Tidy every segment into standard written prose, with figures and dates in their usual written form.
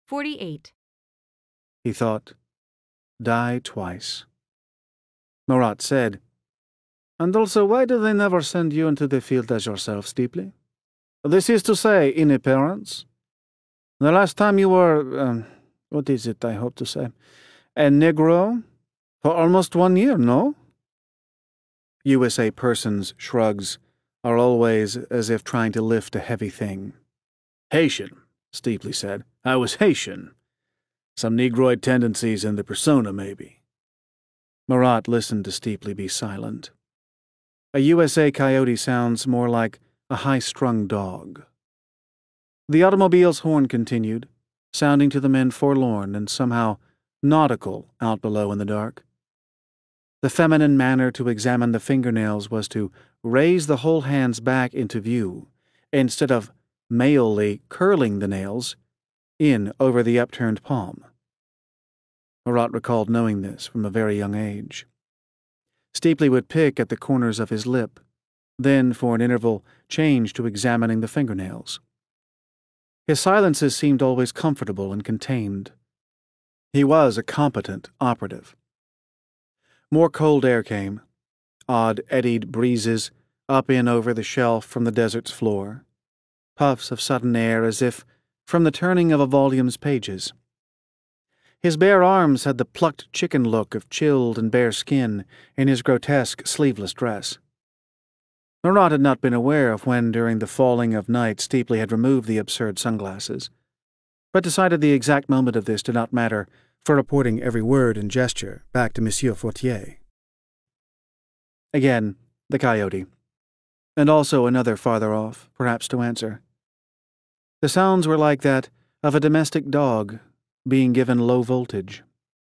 48. He thought, die twice. Marat said, "And also, why do they never send you into the field as yourself, Steeply? This is to say, in appearance. The last time you were, what is it I hope to say, a Negro? For almost 1 year, no?" USA persons' shrugs are always as if trying to lift a heavy thing. "Haitian," Steeply said. "I was Haitian. Some Negroid tendencies in the persona, maybe." Marat listened to Steeply be silent. A USA coyote sounds more like a high-strung dog. The automobile's horn continued, sounding to the men forlorn and somehow nautical out below in the dark. The feminine manner to examine the fingernails was to raise the whole hands back into view, instead of malely curling the nails in over the upturned palm. Marat recalled knowing this from a very young age. Steeply would pick at the corners of his lip, then, for an interval, change to examining the fingernails. His silences seemed always comfortable and contained. He was a competent operative. More cold air came, odd eddied breezes up in over the shelf from the desert's floor, puffs of sudden air as if from the turning of a volume's pages. His bare arms had the plucked chicken look of chilled and bare skin in his grotesque sleeveless dress. Marat had not been aware of when, during the falling of night, Steeply had removed the absurd sunglasses, but decided the exact moment of this did not matter for reporting every word and gesture back to Monsieur Fortier. Again, the coyote, and also another farther off, perhaps to answer. The sounds were like that of a domestic dog being given low voltage.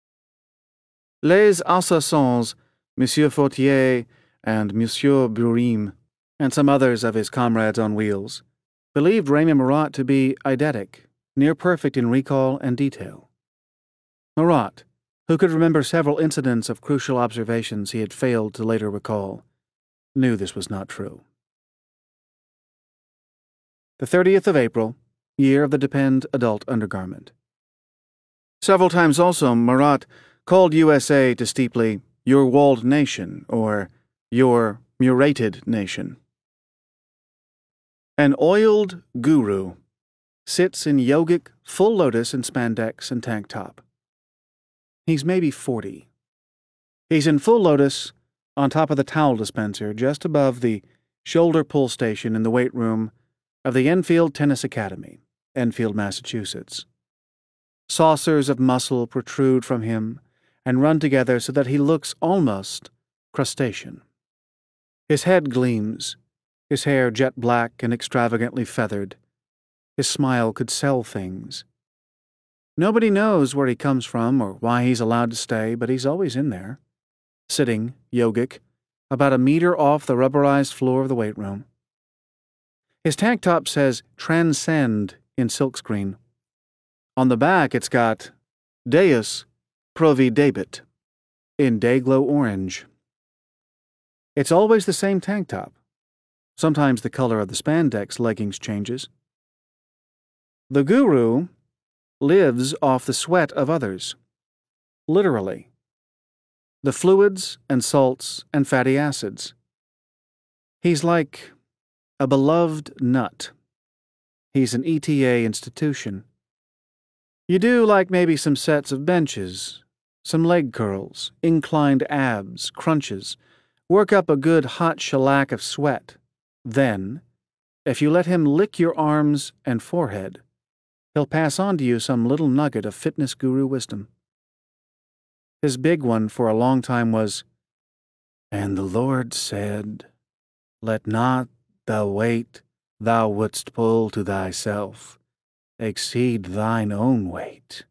Les assassins, Monsieur Fortier and Monsieur Burim, and some others of his comrades on wheels, believed Raymond Marat to be eidetic, near perfect in recall and detail. Marat, who could remember several incidents of crucial observations he had failed to later recall, knew this was not true. The 30th of April, year of the Depend adult undergarment. Several times also Marat called USA to Steeply your walled nation or your murated nation. An oiled guru sits in yogic full lotus in spandex and tank top. He's maybe 40. He's in full lotus on top of the towel dispenser just above the shoulder pull station in the weight room of the Enfield Tennis Academy, Enfield, Massachusetts. Saucers of muscle protrude from him and run together so that he looks almost crustacean. His head gleams, his hair jet black and extravagantly feathered. His smile could sell things. Nobody knows where he comes from or why he's allowed to stay, but he's always in there, sitting, yogic, about a meter off the rubberized floor of the weight room. His tank top says Transcend in silkscreen. On the back it's got Deus Providebit in Dayglow orange. It's always the same tank top. Sometimes the color of the spandex leggings changes. The guru lives off the sweat of others. Literally. The fluids and salts and fatty acids. He's like a beloved nut. He's an ETA institution. You do like maybe some sets of benches, some leg curls, inclined abs, crunches, work up a good hot shellac of sweat. Then, if you let him lick your arms and forehead, he'll pass on to you some little nugget of fitness guru wisdom. His big one for a long time was, "And the Lord said, let not the weight thou wouldst pull to thyself exceed thine own weight."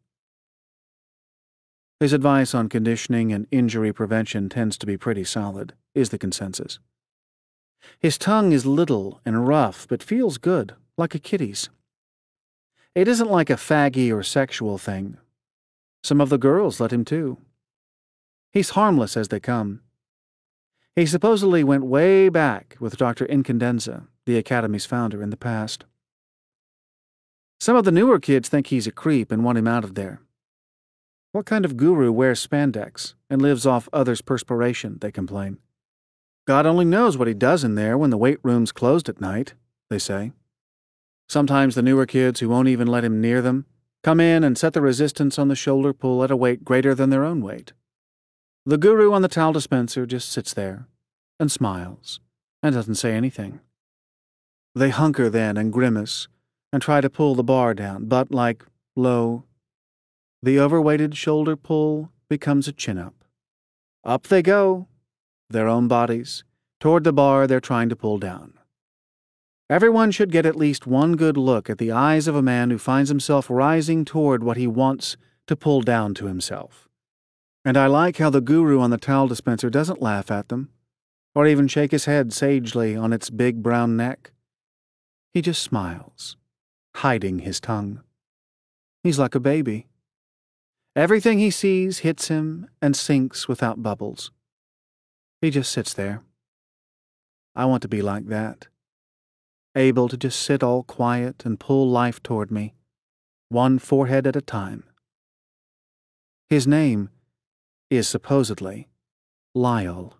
His advice on conditioning and injury prevention tends to be pretty solid, is the consensus. His tongue is little and rough, but feels good, like a kitty's. It isn't like a faggy or sexual thing. Some of the girls let him too. He's harmless as they come. He supposedly went way back with Dr. Incandenza, the Academy's founder, in the past. Some of the newer kids think he's a creep and want him out of there. What kind of guru wears spandex and lives off others' perspiration, they complain. God only knows what he does in there when the weight room's closed at night, they say. Sometimes the newer kids who won't even let him near them come in and set the resistance on the shoulder pull at a weight greater than their own weight. The guru on the towel dispenser just sits there and smiles and doesn't say anything. They hunker then and grimace and try to pull the bar down, but lo, the overweighted shoulder pull becomes a chin-up. Up they go, their own bodies, toward the bar they're trying to pull down. Everyone should get at least one good look at the eyes of a man who finds himself rising toward what he wants to pull down to himself. And I like how the guru on the towel dispenser doesn't laugh at them, or even shake his head sagely on its big brown neck. He just smiles, hiding his tongue. He's like a baby. Everything he sees hits him and sinks without bubbles. He just sits there. I want to be like that, able to just sit all quiet and pull life toward me, one forehead at a time. His name is supposedly Lyle.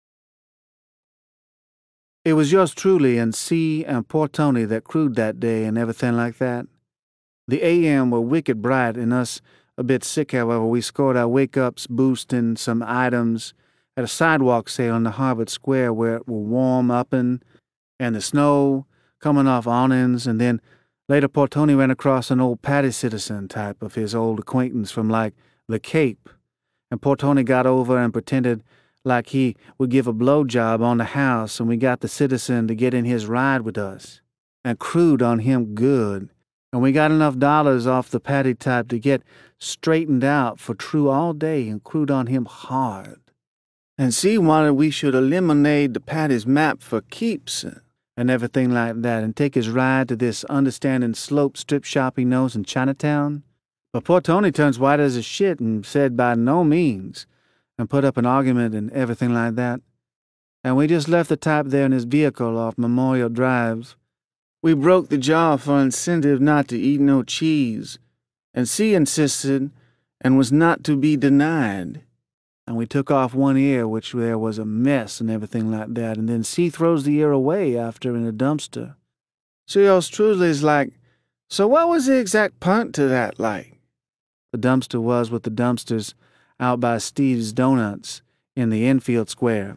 It was yours truly and C and poor Tony that crewed that day and everything like that. The AM were wicked bright and us a bit sick, however. We scored our wake-ups boosting some items at a sidewalk sale in the Harvard Square where it were warm uppin' and the snow coming off awnings, and then later poor Tony ran across an old Patty Citizen type of his old acquaintance from the Cape, and poor Tony got over and pretended like he would give a blowjob on the house, and we got the citizen to get in his ride with us and crewed on him good, and we got enough dollars off the Patty type to get straightened out for true all day and crewed on him hard. And C wanted we should eliminate the Patty's map for keeps and everything like that, and take his ride to this understanding slope strip shop he knows in Chinatown. But poor Tony turns white as a shit and said by no means, and put up an argument and everything like that. And we just left the type there in his vehicle off Memorial Drive. We broke the jar for incentive not to eat no cheese, and C insisted and was not to be denied. And we took off one ear, which there was a mess and everything like that, and then C throws the ear away after in a dumpster. So yours truly is like, so what was the exact point to that like? The dumpster was with the dumpsters out by Steve's Donuts in the infield square.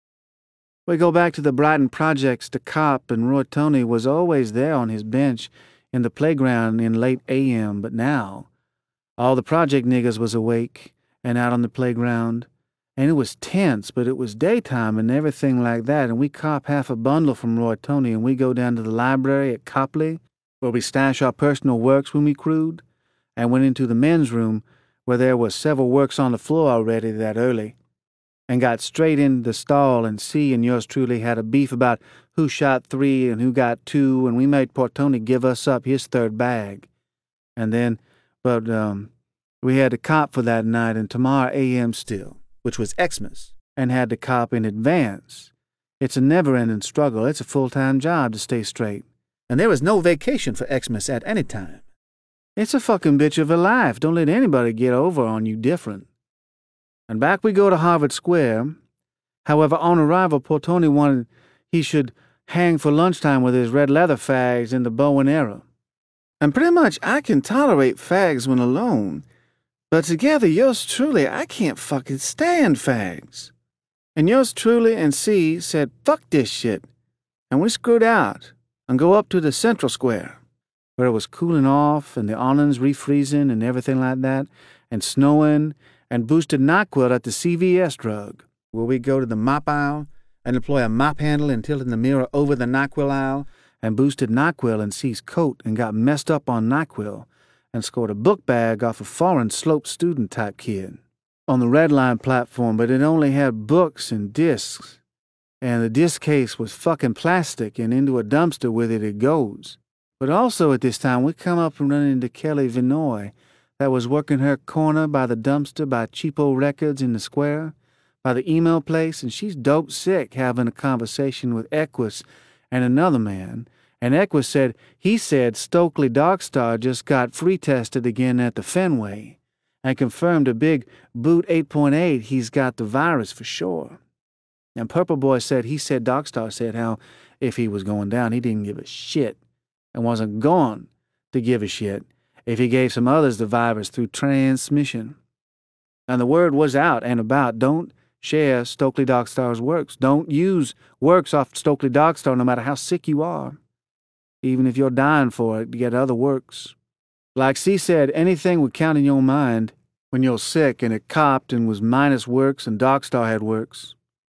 We go back to the Brighton projects to cop, and Roy Tony was always there on his bench in the playground in late AM, but now all the project niggas was awake and out on the playground, and it was tense, but it was daytime and everything like that, and we cop half a bundle from Roy Tony, and we go down to the library at Copley, where we stash our personal works when we crewed, and went into the men's room, where there was several works on the floor already that early, and got straight in the stall, and C and yours truly had a beef about who shot 3 and who got 2, and we made poor Tony give us up his third bag. And then, we had to cop for that night and tomorrow AM still, which was Xmas, and had to cop in advance. It's a never-ending struggle. It's a full-time job to stay straight. And there was no vacation for Xmas at any time. It's a fucking bitch of a life. Don't let anybody get over on you different. And back we go to Harvard Square. However, on arrival, poor Tony wanted he should hang for lunchtime with his red leather fags in the bow and arrow. And pretty much I can tolerate fags when alone, but together, yours truly, I can't fucking stand fags. And yours truly and C said, fuck this shit. And we screwed out and go up to the Central Square, where it was cooling off and the awnings refreezing and everything like that, and snowing, and boosted NyQuil at the CVS drug, where we go to the mop aisle and deploy a mop handle and tilting the mirror over the NyQuil aisle, and boosted NyQuil in C's coat and got messed up on NyQuil, and scored a book bag off a foreign slope student-type kid on the Red Line platform, but it only had books and discs, and the disc case was fucking plastic, and into a dumpster with it goes. But also at this time, we come up and run into Kelly Vinoy, that was working her corner by the dumpster by Cheapo Records in the square, by the email place, and she's dope sick having a conversation with Equus and another man, And Equus said he said Stokely Darkstar just got free tested again at the Fenway and confirmed a big boot 8.8 he's got the virus for sure. And Purple Boy said he said Darkstar said how if he was going down, he didn't give a shit and wasn't going to give a shit if he gave some others the virus through transmission. And the word was out and about, don't share Stokely Darkstar's works. Don't use works off Stokely Darkstar no matter how sick you are, even if you're dying for it to get other works. Like C said, anything would count in your mind when you're sick, and it copped and was minus works and Darkstar had works.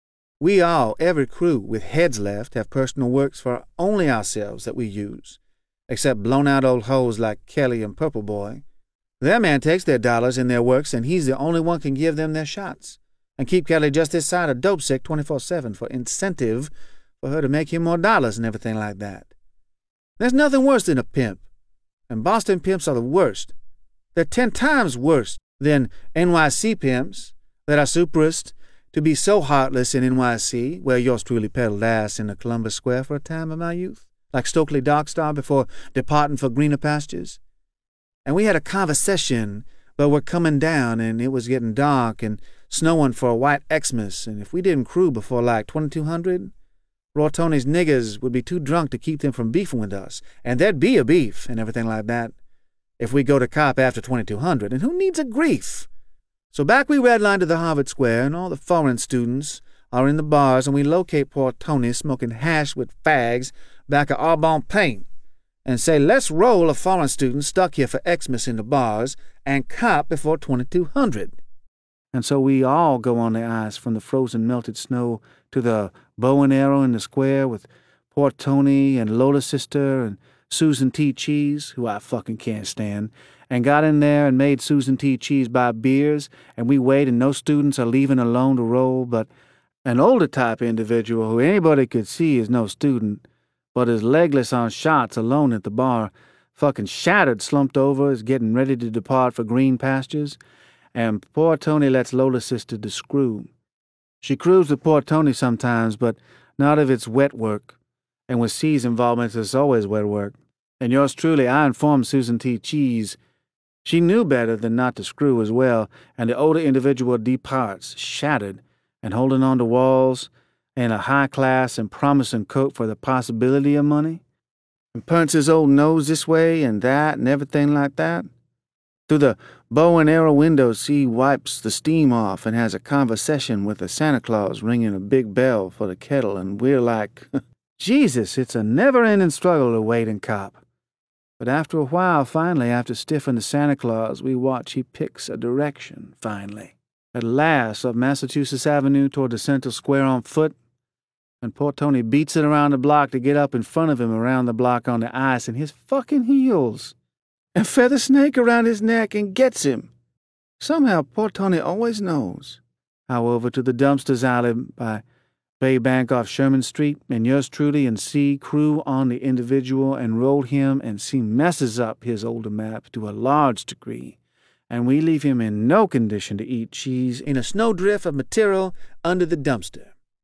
We all, every crew with heads left, have personal works for only ourselves that we use, except blown-out old hoes like Kelly and Purple Boy. Their man takes their dollars in their works, and he's the only one can give them their shots, and keep Kelly just this side of dope sick 24/7 for incentive for her to make him more dollars and everything like that. There's nothing worse than a pimp, and Boston pimps are the worst. They're 10 times worse than NYC pimps that are superest to be so heartless in NYC, where yours truly peddled ass in the Columbus Square for a time of my youth, like Stokely Darkstar before departing for greener pastures. And we had a conversation, but we're coming down, and it was getting dark and snowing for a white Xmas, and if we didn't crew before like 2200, Raw Tony's niggers would be too drunk to keep them from beefing with us, and there'd be a beef and everything like that if we go to cop after 2200, and who needs a grief? So back we redline to the Harvard Square, and all the foreign students are in the bars, and we locate poor Tony smoking hash with fags back at Arbonne Paint, and say, let's roll a foreign student stuck here for Xmas in the bars and cop before 2200. And so we all go on the ice from the frozen melted snow to the bow and arrow in the square with poor Tony and Lola's sister and Susan T. Cheese, who I fucking can't stand, and got in there and made Susan T. Cheese buy beers, and we wait and no students are leaving alone to roll, but an older type individual who anybody could see is no student, but is legless on shots alone at the bar, fucking shattered, slumped over, is getting ready to depart for green pastures, and poor Tony lets Lola's sister to screw. She crews with poor Tony sometimes, but not if it's wet work, and with C's involvement it's always wet work. And yours truly, I informed Susan T. Cheese. She knew better than not to screw as well, and the older individual departs, shattered, and holding on to walls, in a high-class and promising coat for the possibility of money, and punts his old nose this way and that and everything like that. Through the bow and arrow windows, he wipes the steam off and has a conversation with the Santa Claus ringing a big bell for the kettle, and we're like, Jesus, it's a never-ending struggle to wait and cop. But after a while, finally, after stiffing the Santa Claus, we watch he picks a direction, finally. At last, up Massachusetts Avenue toward the Central Square on foot, and poor Tony beats it around the block to get up in front of him around the block on the ice in his fucking heels, and feather snake around his neck and gets him. Somehow poor Tony always knows how over to the dumpsters alley by Bay Bank off Sherman Street, and yours truly and C crew on the individual and roll him, and C messes up his older map to a large degree, and we leave him in no condition to eat cheese in a snowdrift of material under the dumpster.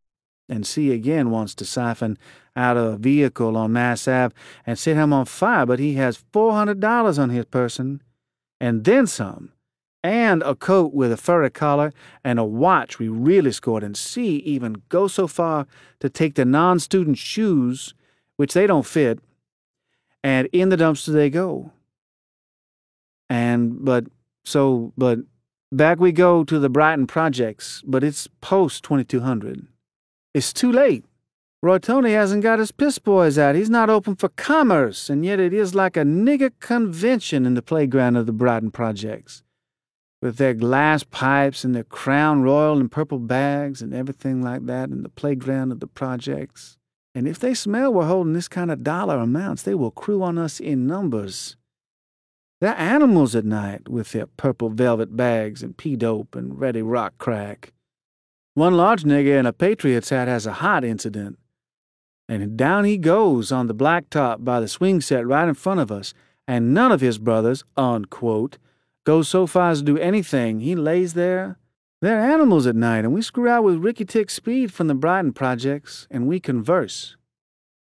And C again wants to siphon out a vehicle on Mass Ave and set him on fire, but he has $400 on his person, and then some, and a coat with a furry collar and a watch we really scored, and C even go so far to take the non-student shoes, which they don't fit, and in the dumpster they go. But back we go to the Brighton projects, but it's post-2200. It's too late. Roy Tony hasn't got his piss boys out. He's not open for commerce, and yet it is like a nigger convention in the playground of the Brighton projects, with their glass pipes and their Crown Royal and purple bags and everything like that in the playground of the projects. And if they smell we're holding this kind of dollar amounts, they will crew on us in numbers. They're animals at night with their purple velvet bags and pea-dope and ready rock crack. One large nigger in a Patriots hat has a hot incident, and down he goes on the blacktop by the swing set right in front of us, and none of his brothers, unquote, goes so far as to do anything. He lays there. They're animals at night, and we screw out with Ricky Tick Speed from the Brighton projects, and we converse.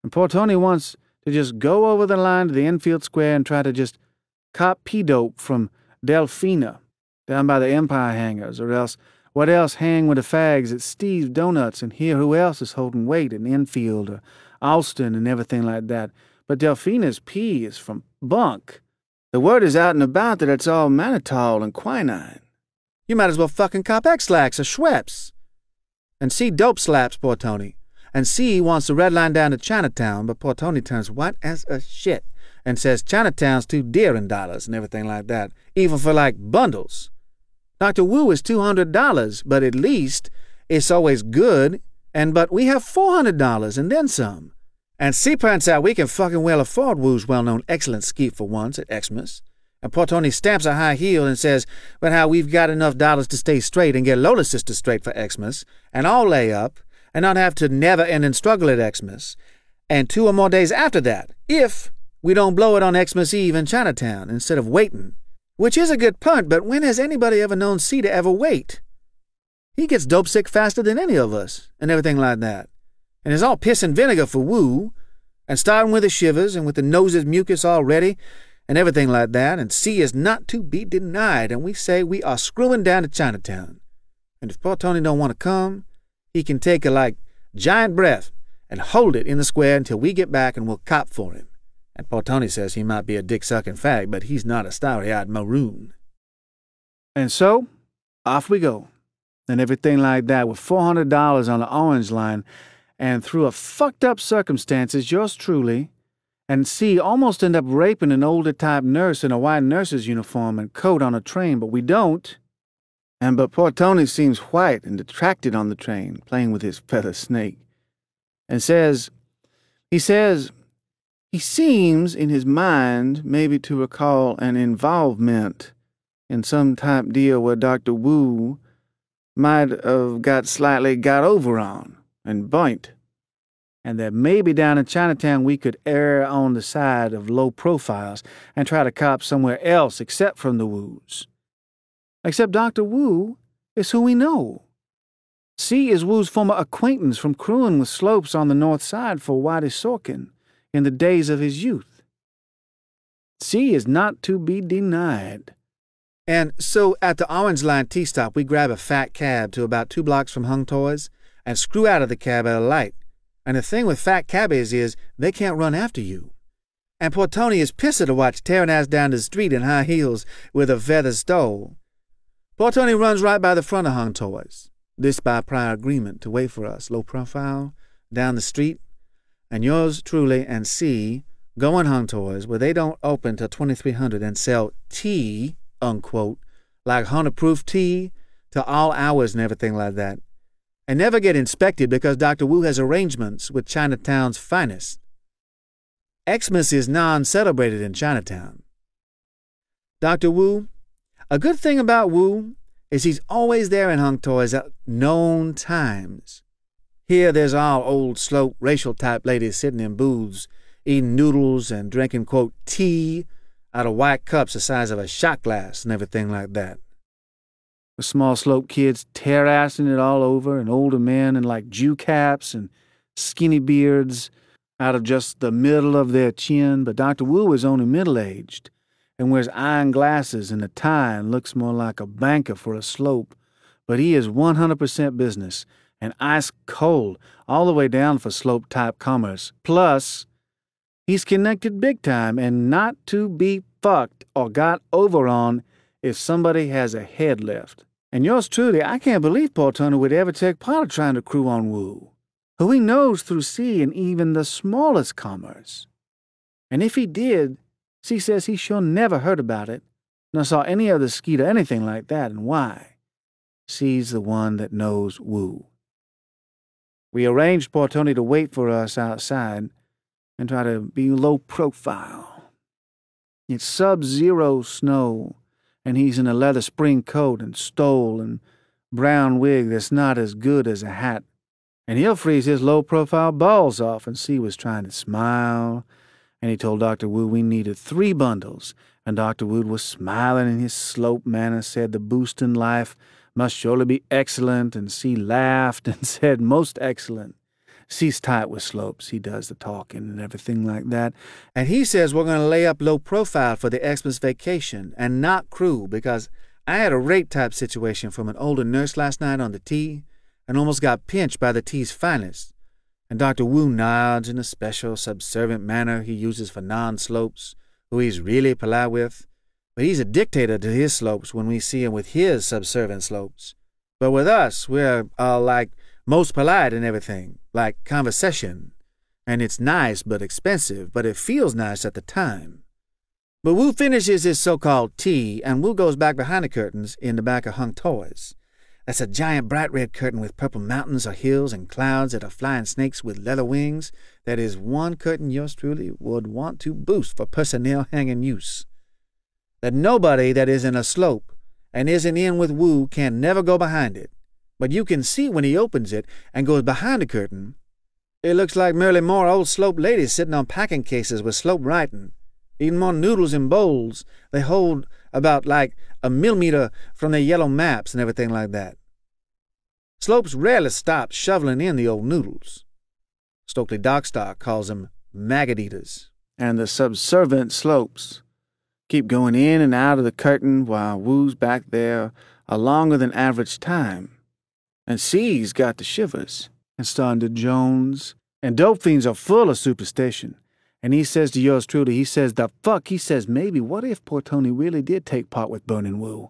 And poor Tony wants to just go over the line to the infield square and try to just cop P-dope from Delphina down by the Empire hangars, or else what else hang with the fags at Steve's Donuts and hear who else is holding weight in Enfield or Alston and everything like that. But Delphina's pee is from bunk. The word is out and about that it's all mannitol and quinine. You might as well fucking cop X-Lax or Schweppes. And C dope slaps, poor Tony. And C wants the red line down to Chinatown, but poor Tony turns white as a shit and says Chinatown's too dear in dollars and everything like that, even for like bundles. Dr. Wu is $200, but at least it's always good, but we have $400 and then some. And C points out we can fucking well afford Wu's well-known excellent skeet for once at Xmas. And poor Tony stamps a high heel and says, but how we've got enough dollars to stay straight and get Lola's sister straight for Xmas, and all lay up, and not have to never-ending struggle at Xmas, and 2 or more days after that, if we don't blow it on Xmas Eve in Chinatown instead of waiting. Which is a good punt, but when has anybody ever known C to ever wait? He gets dope sick faster than any of us, and everything like that. And it's all piss and vinegar for Wu, and starting with the shivers and with the nose's mucus already, and everything like that, and C is not to be denied, and we say we are screwing down to Chinatown. And if poor Tony don't want to come, he can take a, giant breath and hold it in the square until we get back and we'll cop for him. And poor Tony says he might be a dick-sucking fag, but he's not a starry-eyed maroon. And so, off we go, and everything like that, with $400 on the orange line, and through a fucked-up circumstances, yours truly, and C almost end up raping an older-type nurse in a white nurse's uniform and coat on a train, but we don't. But poor Tony seems white and detracted on the train, playing with his feather snake, and he seems in his mind maybe to recall an involvement in some type deal where Dr. Wu might have got over on and burnt, and that maybe down in Chinatown we could err on the side of low profiles and try to cop somewhere else except from the Wus. Except Dr. Wu is who we know. C is Wu's former acquaintance from crewing with Slopes on the north side for Whitey Sorkin in the days of his youth. C is not to be denied. And so at the Orange Line T-stop, we grab a fat cab to about 2 blocks from Hung Toys and screw out of the cab at a light. And the thing with fat cabbies is they can't run after you. And poor Tony is pissed to watch tearing ass down the street in high heels with a feather stole. Poor Tony runs right by the front of Hung Toys, this by prior agreement to wait for us, low profile, down the street, and yours truly and C go in Hung Toys where they don't open till 2300 and sell tea, unquote, like 100-proof tea, to all hours and everything like that, and never get inspected because Dr. Wu has arrangements with Chinatown's finest. Xmas is non-celebrated in Chinatown. Dr. Wu, a good thing about Wu is he's always there in Hung Toys at known times. Here there's all old slope racial-type ladies sitting in booths, eating noodles and drinking, quote, tea out of white cups the size of a shot glass and everything like that. With small slope kids tear-assing it all over, and older men in Jew caps and skinny beards out of just the middle of their chin, but Dr. Wu is only middle-aged and wears iron glasses and a tie and looks more like a banker for a slope, but he is 100% business and ice cold all the way down for slope-type commerce. Plus, he's connected big time and not to be fucked or got over on if somebody has a head lift. And yours truly, I can't believe poor Tony would ever take part of trying to crew on Wu, who he knows through C and even the smallest commerce. And if he did, C says he sure never heard about it, nor saw any other skeet or anything like that, and why? C's the one that knows Wu. We arranged poor Tony to wait for us outside and try to be low profile. It's sub-zero snow, and he's in a leather spring coat and stole and brown wig that's not as good as a hat, and he'll freeze his low-profile balls off, and C was trying to smile, and he told Dr. Wu we needed 3 bundles, and Dr. Wu was smiling in his slope manner, said the boost in life must surely be excellent, and C laughed and said most excellent, C's tight with Slopes. He does the talking and everything like that. And he says we're going to lay up low profile for the Xmas vacation and not crew, because I had a rape-type situation from an older nurse last night on the T and almost got pinched by the T's finest. And Dr. Wu nods in a special subservient manner he uses for non-Slopes, who he's really polite with. But he's a dictator to his Slopes when we see him with his subservient Slopes. But with us, we're all like most polite and everything, like conversation. And it's nice but expensive, but it feels nice at the time. But Wu finishes his so-called tea, and Wu goes back behind the curtains in the back of Hung Toys. That's a giant bright red curtain with purple mountains or hills and clouds that are flying snakes with leather wings. That is one curtain yours truly would want to boost for personnel hanging use. That nobody that is in a Slope and isn't in with Wu can never go behind it. But you can see when he opens it and goes behind the curtain, it looks like merely more old Slope ladies sitting on packing cases with Slope writing, eating more noodles in bowls they hold about like a millimeter from their yellow maps and everything like that. Slopes rarely stop shoveling in the old noodles. Stokely Dockstock calls them maggot eaters. And the subservient Slopes keep going in and out of the curtain while Wu's back there a longer than average time. And C's got the shivers and starting to Jones. And dope fiends are full of superstition. And he says to yours truly, he says, he says, maybe what if poor Tony really did take part with burning Wu?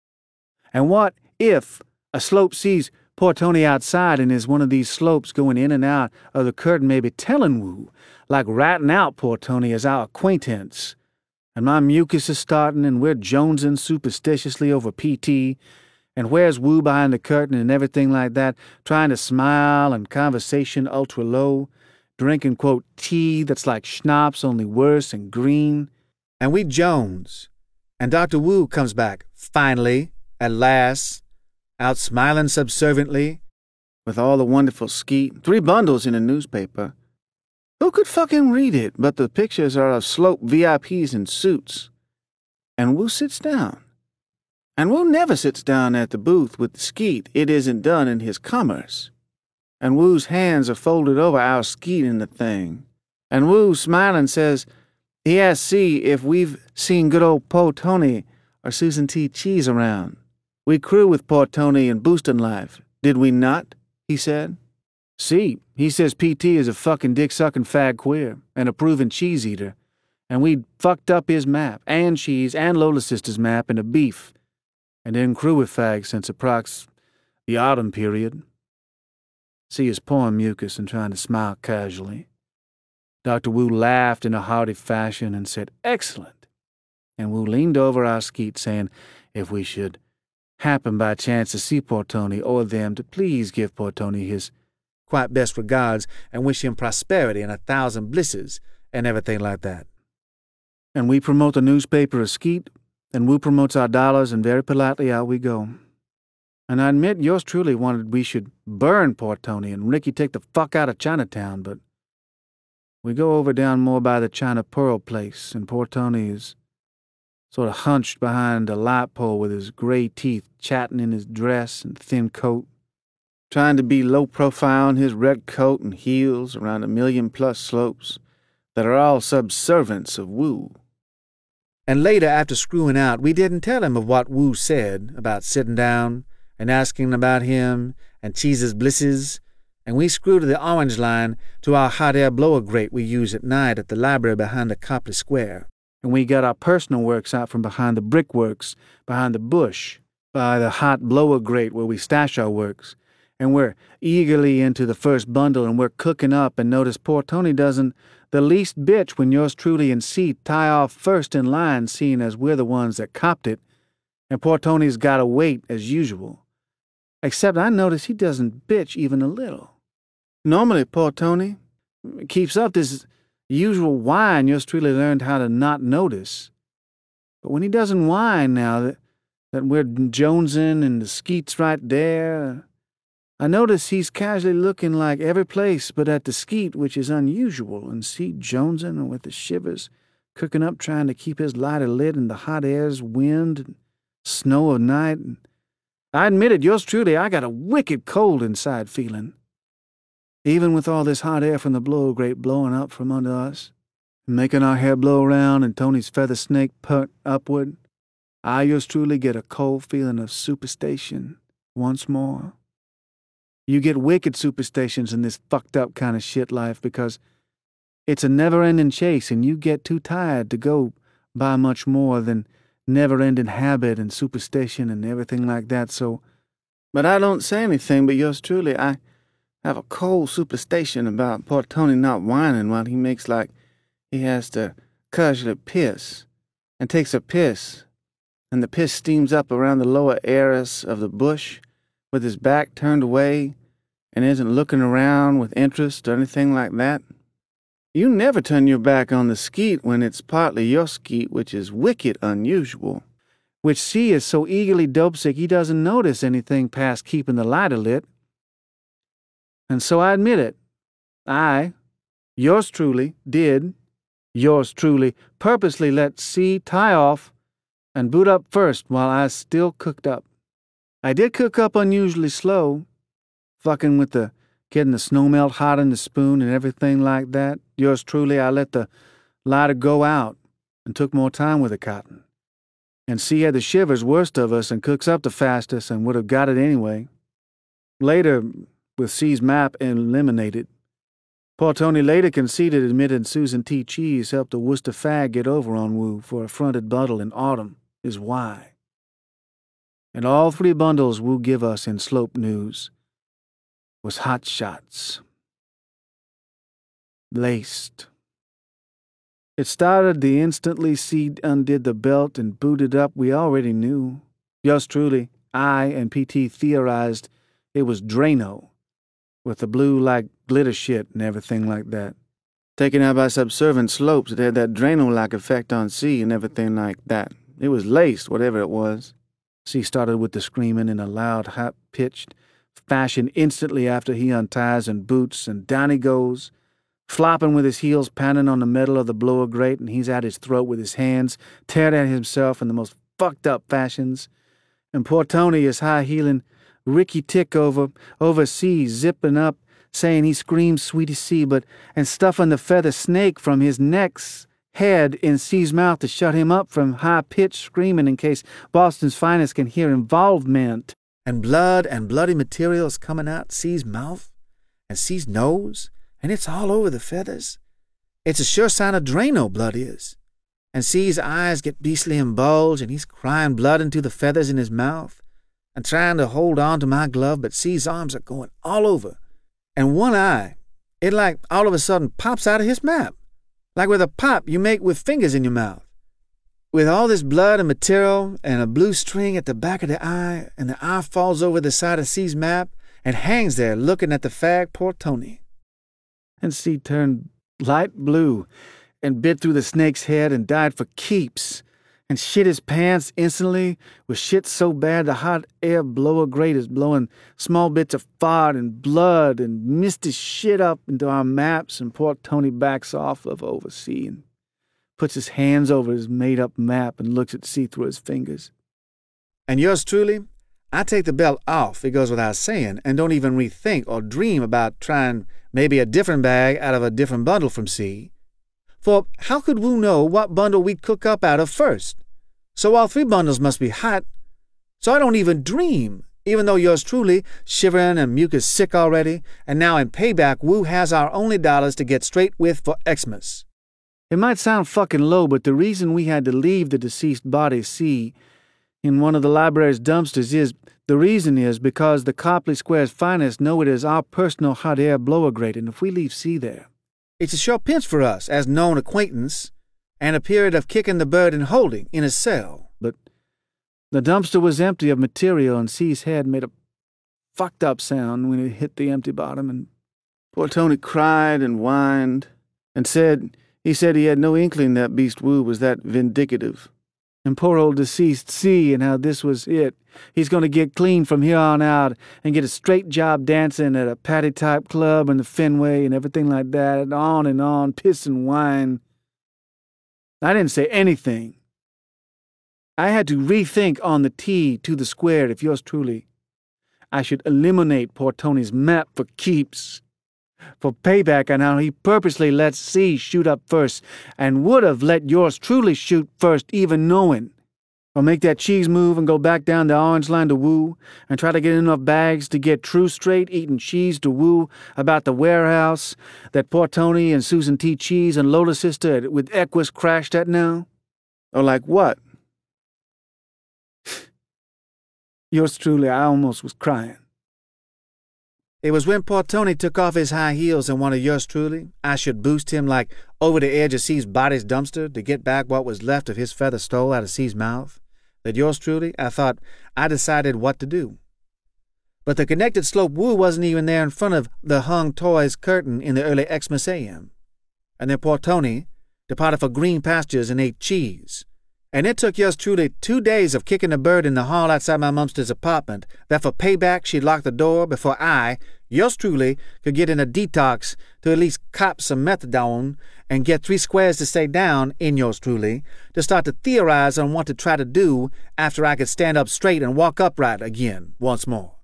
And what if a Slope sees poor Tony outside and is one of these Slopes going in and out of the curtain, maybe telling Wu, like ratting out poor Tony as our acquaintance? And my mucus is starting, and we're jonesing superstitiously over PT, and where's Wu behind the curtain and everything like that, trying to smile and conversation ultra low, drinking, quote, tea that's like schnapps, only worse and green. And we Jones. And Dr. Wu comes back, finally, at last, out smiling subserviently, with all the wonderful skeet, 3 bundles in a newspaper. Who could fucking read it? But the pictures are of Slope VIPs in suits. And Wu sits down. And Wu never sits down at the booth with the skeet. It isn't done in his commerce. And Wu's hands are folded over our skeet in the thing. And Wu, smiling, says he asks C if we've seen good old Po Tony or Susan T. Cheese around. We crew with poor Tony in Boostin' Life, did we not? He said. See, he says PT is a fucking dick-sucking fag queer and a proven cheese eater, and we fucked up his map, and Cheese, and Lola's sister's map, and a beef, and didn't crew with fags since approx. The autumn period. See is pouring mucus and trying to smile casually. Dr. Wu laughed in a hearty fashion and said, "Excellent," and Wu leaned over our skeet saying, if we should happen by chance to see poor Tony or them, to please give poor Tony his quite best regards and wish him prosperity and 1,000 blisses and everything like that. And we promote the newspaper a skeet, and Wu promotes our dollars, and very politely out we go. And I admit yours truly wanted we should burn poor Tony and Ricky take the fuck out of Chinatown, but we go over down more by the China Pearl place, and poor Tony is sort of hunched behind a light pole with his gray teeth chatting in his dress and thin coat, trying to be low profile in his red coat and heels around 1,000,000+ Slopes that are all subservients of Wu. And later, after screwing out, we didn't tell him of what Wu said about sitting down and asking about him and Cheese's blisses, and we screwed the orange line to our hot air blower grate we use at night at the library behind the Copley Square. And we got our personal works out from behind the brickworks, behind the bush, by the hot blower grate where we stash our works. And we're eagerly into the first bundle, and we're cooking up, and notice poor Tony doesn't the least bitch when yours truly and C tie off first in line, seeing as we're the ones that copped it, and poor Tony's gotta wait as usual. Except I notice he doesn't bitch even a little. Normally, poor Tony keeps up this usual whine yours truly learned how to not notice. But when he doesn't whine now that we're jonesing and the skeet's right there, I notice he's casually looking like every place but at the skeet, which is unusual, and see jonesing and with the shivers, cooking up trying to keep his lighter lit in the hot air's wind and snow of night. And I admit it, yours truly, I got a wicked cold inside feeling. Even with all this hot air from the blow grate blowing up from under us, making our hair blow around and Tony's feather snake pert upward, I yours truly get a cold feeling of superstation once more. You get wicked superstations in this fucked up kind of shit life because it's a never-ending chase and you get too tired to go by much more than never-ending habit and superstition and everything like that, so... But I don't say anything, but yours truly, I have a cold superstition about poor Tony not whining while he makes like he has to casually piss, and takes a piss, and the piss steams up around the lower areas of the bush with his back turned away and isn't looking around with interest or anything like that. You never turn your back on the skeet when it's partly your skeet, which is wicked unusual. Which C is so eagerly dope-sick he doesn't notice anything past keeping the lighter lit. And so I admit it. I, yours truly, purposely let C tie off and boot up first while I still cooked up. I did cook up unusually slow, fucking with getting the snowmelt hot in the spoon and everything like that. Yours truly, I let the lighter go out and took more time with the cotton. And C had the shivers worst of us and cooks up the fastest and would have got it anyway. Later, with C's map eliminated, poor Tony later conceded, admitted Susan T. Cheese helped the Worcester fag get over on Wu for a fronted bundle in autumn is why. And all 3 bundles Wu give us in Slope News was hot shots. Laced. It started the instantly C undid the belt and booted up we already knew. Yours truly, I and PT theorized it was Drano, with the blue like glitter shit and everything like that. Taken out by subservient slopes, it had that Drano-like effect on C and everything like that. It was laced, whatever it was. C started with the screaming in a loud, high-pitched fashion instantly after he unties and boots, and down he goes, flopping with his heels pounding on the metal of the blower grate, and he's at his throat with his hands, tearing at himself in the most fucked-up fashions. And poor Tony is high-heeling Ricky Tick over C, zipping up, saying he screams Sweetie C, and stuffing the feather snake from his neck's head in C's mouth to shut him up from high-pitched screaming in case Boston's finest can hear involvement. And blood and bloody material is coming out C's mouth and C's nose, and it's all over the feathers. It's a sure sign of Drano, blood is. And C's eyes get beastly and bulge, and he's crying blood into the feathers in his mouth, and trying to hold on to my glove, but C's arms are going all over. And one eye, it like all of a sudden pops out of his map, like with a pop you make with fingers in your mouth. With all this blood and material and a blue string at the back of the eye, and the eye falls over the side of C's map and hangs there looking at the fag poor Tony. And C turned light blue and bit through the snake's head and died for keeps, and shit his pants instantly with shit so bad the hot air blower grate is blowing small bits of fart and blood and misty shit up into our maps, and poor Tony backs off of over C and puts his hands over his made-up map and looks at C through his fingers. And yours truly, I take the belt off, it goes without saying, and don't even rethink or dream about trying maybe a different bag out of a different bundle from C. For how could Wu know what bundle we'd cook up out of first? So all 3 bundles must be hot. So I don't even dream, even though yours truly, shivering and mucus sick already, and now in payback Wu has our only dollars to get straight with for Xmas. It might sound fucking low, but the reason we had to leave the deceased body C in one of the library's dumpsters is because the Copley Square's finest know it is our personal hot air blower grate, and if we leave C there, it's a sure pinch for us as known acquaintance, and a period of kicking the bird and holding in a cell. But the dumpster was empty of material, and C's head made a fucked up sound when it hit the empty bottom, and poor Tony cried and whined and said he had no inkling that Beast Wu was that vindictive. And poor old deceased C, and how this was it. He's going to get clean from here on out and get a straight job dancing at a patty-type club in the Fenway and everything like that, and on, piss and wine. I didn't say anything. I had to rethink on the T to the square if yours truly. I should eliminate poor Tony's map for keeps. for payback on how he purposely let C shoot up first and would have let yours truly shoot first even knowing. Or make that cheese move and go back down the orange line to woo and try to get enough bags to get true straight eating cheese to woo about the warehouse that poor Tony and Susan T. Cheese and Lola's sister with Equus crashed at now? Or like what? Yours truly, I almost was crying. It was when poor Tony took off his high heels and wanted yours truly, I should boost him like over the edge of C's body's dumpster to get back what was left of his feather stole out of C's mouth, that yours truly, I thought I decided what to do. But the connected slope woo wasn't even there in front of the hung toys curtain in the early Xmas a.m. And then poor Tony departed for green pastures and ate cheese. And it took yours truly 2 days of kicking the bird in the hall outside my mumster's apartment that for payback she'd lock the door before I, yours truly, could get in a detox to at least cop some methadone and get 3 squares to stay down in yours truly to start to theorize on what to try to do after I could stand up straight and walk upright again once more.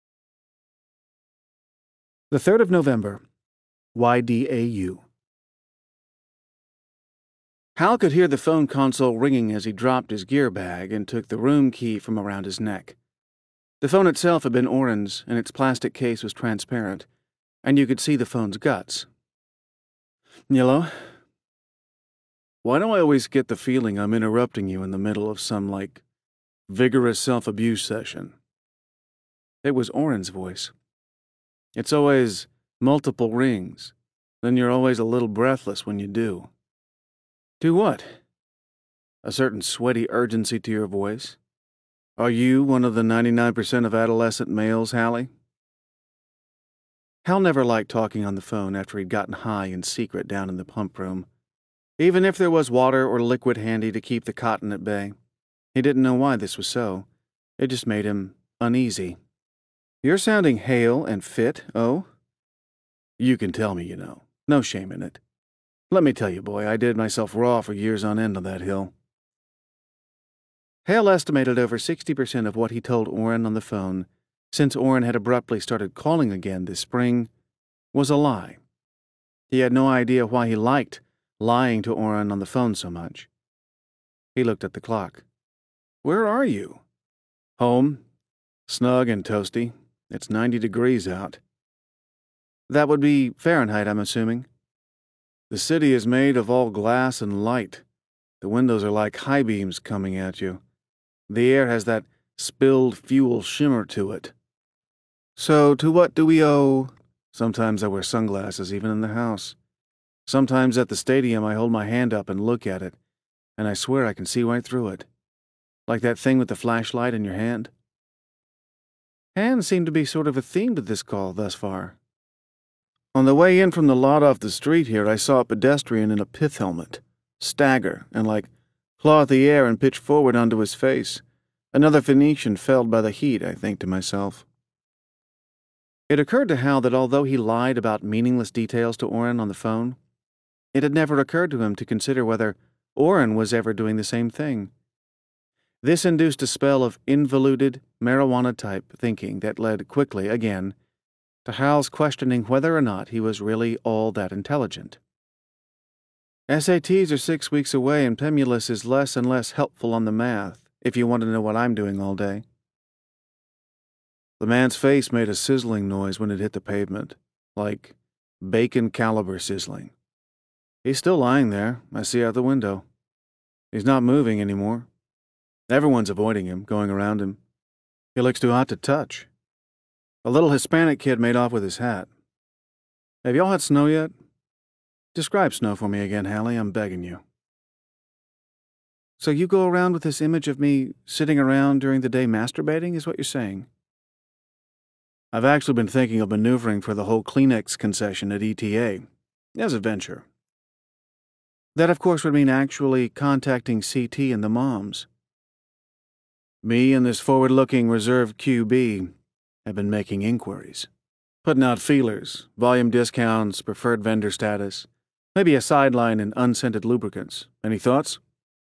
The 3rd of November, YDAU. Hal could hear the phone console ringing as he dropped his gear bag and took the room key from around his neck. The phone itself had been Oren's, and its plastic case was transparent, and you could see the phone's guts. Hello? Why do I always get the feeling I'm interrupting you in the middle of some, vigorous self-abuse session? It was Oren's voice. It's always multiple rings, then you're always a little breathless when you do. Do what? A certain sweaty urgency to your voice? Are you one of the 99% of adolescent males, Hallie? Hal never liked talking on the phone after he'd gotten high in secret down in the pump room. Even if there was water or liquid handy to keep the cotton at bay. He didn't know why this was so. It just made him uneasy. You're sounding hale and fit, oh? You can tell me, you know. No shame in it. Let me tell you, boy, I did myself raw for years on end on that hill. Hale estimated over 60% of what he told Oren on the phone, since Oren had abruptly started calling again this spring, was a lie. He had no idea why he liked lying to Oren on the phone so much. He looked at the clock. Where are you? Home. Snug and toasty. It's 90 degrees out. That would be Fahrenheit, I'm assuming. The city is made of all glass and light. The windows are like high beams coming at you. The air has that spilled fuel shimmer to it. So, to what do we owe? Sometimes I wear sunglasses even in the house. Sometimes at the stadium I hold my hand up and look at it, and I swear I can see right through it. Like that thing with the flashlight in your hand. Hands seem to be sort of a theme to this call thus far. On the way in from the lot off the street here, I saw a pedestrian in a pith helmet stagger and claw the air and pitch forward onto his face. Another Phoenician felled by the heat, I think to myself. It occurred to Hal that although he lied about meaningless details to Oren on the phone, it had never occurred to him to consider whether Oren was ever doing the same thing. This induced a spell of involuted, marijuana-type thinking that led quickly, again, to Hal's questioning whether or not he was really all that intelligent. SATs are 6 weeks away, and Pemulus is less and less helpful on the math, if you want to know what I'm doing all day. The man's face made a sizzling noise when it hit the pavement, like bacon caliber sizzling. He's still lying there, I see out the window. He's not moving anymore. Everyone's avoiding him, going around him. He looks too hot to touch. A little Hispanic kid made off with his hat. Have y'all had snow yet? Describe snow for me again, Hallie, I'm begging you. So you go around with this image of me sitting around during the day masturbating, is what you're saying? I've actually been thinking of maneuvering for the whole Kleenex concession at ETA, as a venture. That, of course, would mean actually contacting CT and the moms. Me and this forward-looking reserve QB have been making inquiries, putting out feelers, volume discounts, preferred vendor status, maybe a sideline in unscented lubricants. Any thoughts?